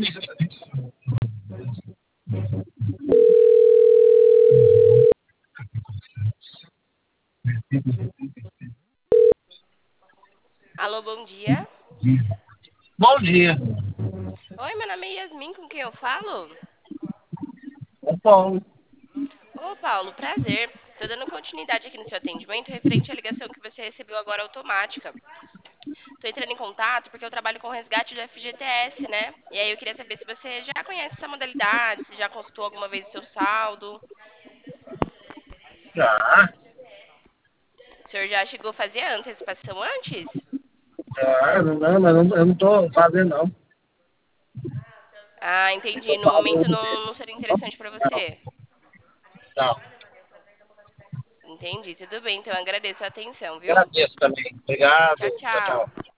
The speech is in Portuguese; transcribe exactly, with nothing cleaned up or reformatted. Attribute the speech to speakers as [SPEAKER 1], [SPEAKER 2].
[SPEAKER 1] Alô, bom dia.
[SPEAKER 2] Bom dia.
[SPEAKER 1] Oi, meu nome é Yasmin, com quem eu falo?
[SPEAKER 2] É Paulo.
[SPEAKER 1] Ô, Paulo, prazer. Tô dando continuidade aqui no seu atendimento referente à ligação que você recebeu agora automática. Tô entrando em contato porque eu trabalho com resgate do F G T S, né? E aí eu queria saber se você já conhece essa modalidade, se já consultou alguma vez o seu saldo.
[SPEAKER 2] Já,
[SPEAKER 1] O senhor já chegou a fazer a antecipação antes?
[SPEAKER 2] já, não, não, mas não, eu não tô fazendo, não.
[SPEAKER 1] Ah,
[SPEAKER 2] Não
[SPEAKER 1] entendi.
[SPEAKER 2] tô
[SPEAKER 1] No momento
[SPEAKER 2] fazendo.
[SPEAKER 1] não, não seria interessante pra você?
[SPEAKER 2] Não,
[SPEAKER 1] Entendi. Tudo bem, então eu agradeço a atenção, viu?
[SPEAKER 2] agradeço também. Obrigado.
[SPEAKER 1] Tchau,
[SPEAKER 2] Tchau,
[SPEAKER 1] tchau.
[SPEAKER 2] tchau.